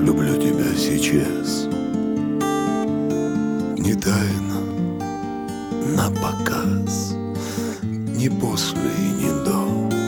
люблю тебя сейчас. Не тайно, на показ, не после и не до.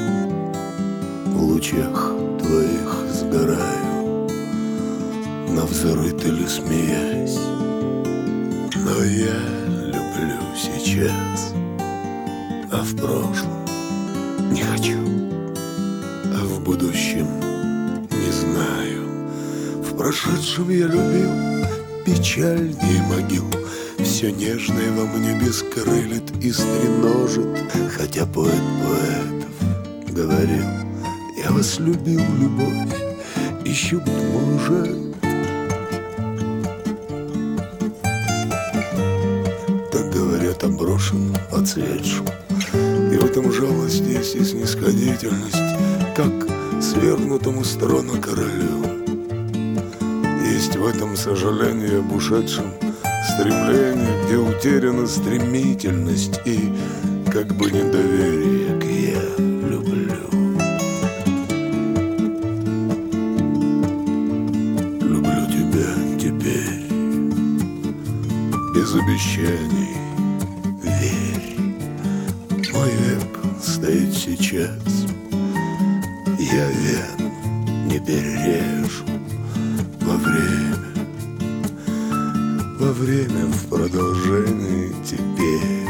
В лучах твоих сгораю, навзрыд или смеясь. Но я люблю сейчас, а в прошлом не хочу, а в будущем не знаю. В прошедшем я любил печальнее могил. Все нежное во мне бескрылит и стреножит. Хотя поэт поэтов говорил: я вас любил, любовь, еще, быть может. Так говорят о брошенном, отцветшем. И в этом жалость есть и снисходительность, как свергнутому с трона королю. Есть в этом сожаление об ушедшем, стремление, где утеряна стремительность и как бы недоверие к «я люблю». Люблю тебя теперь, без обещаний, верь. Мой век стоит сейчас, я вен не перережу. Во время в продолжении теперь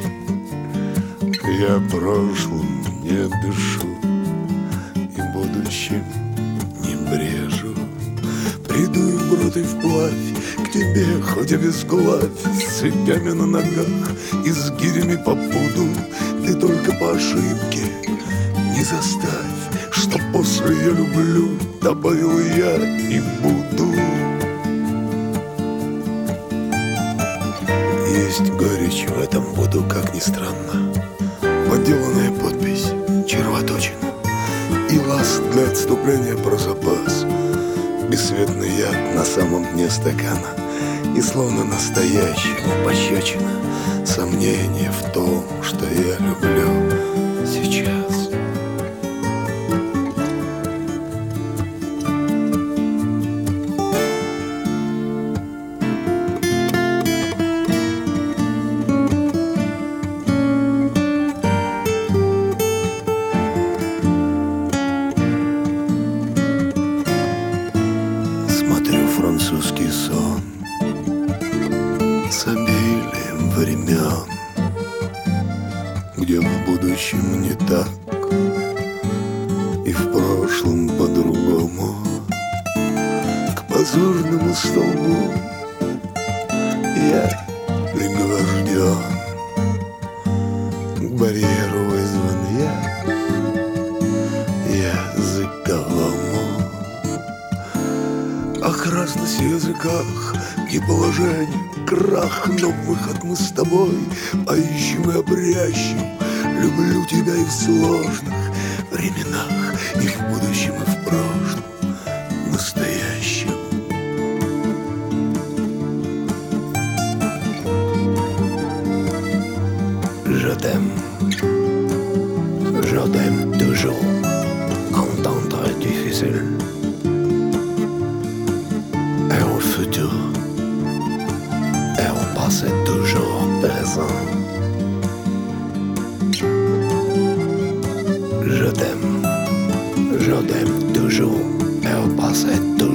я прошлым не дышу и будущим не брежу. Приду и вброд и вплавь к тебе, хоть и безглавь, с цепями на ногах и с гирями по пуду. Ты только по ошибке не заставь, что после «я люблю» добавил я и буду. Есть горечь в этом буду, как ни странно, подделанная подпись, червоточина и ласт для отступления про запас. Бесцветный яд на самом дне стакана, и словно настоящему пощечина сомнение в том, что я люблю сейчас. Французский сон с обилием времен, где в будущем не так и в прошлом по-другому. К позорному столбу я пригвожден, к барьеру вызван я языковому. Ах, разность в языках и положение, крах, но выход мы с тобой поищем и обрящем. Люблю тебя и в сложных временах, и в будущем, и в прошлом, настоящем. Je t'aime toujours, entendre difficile. Et au futur, et au passé toujours présent. Je t'aime toujours, et au passé toujours.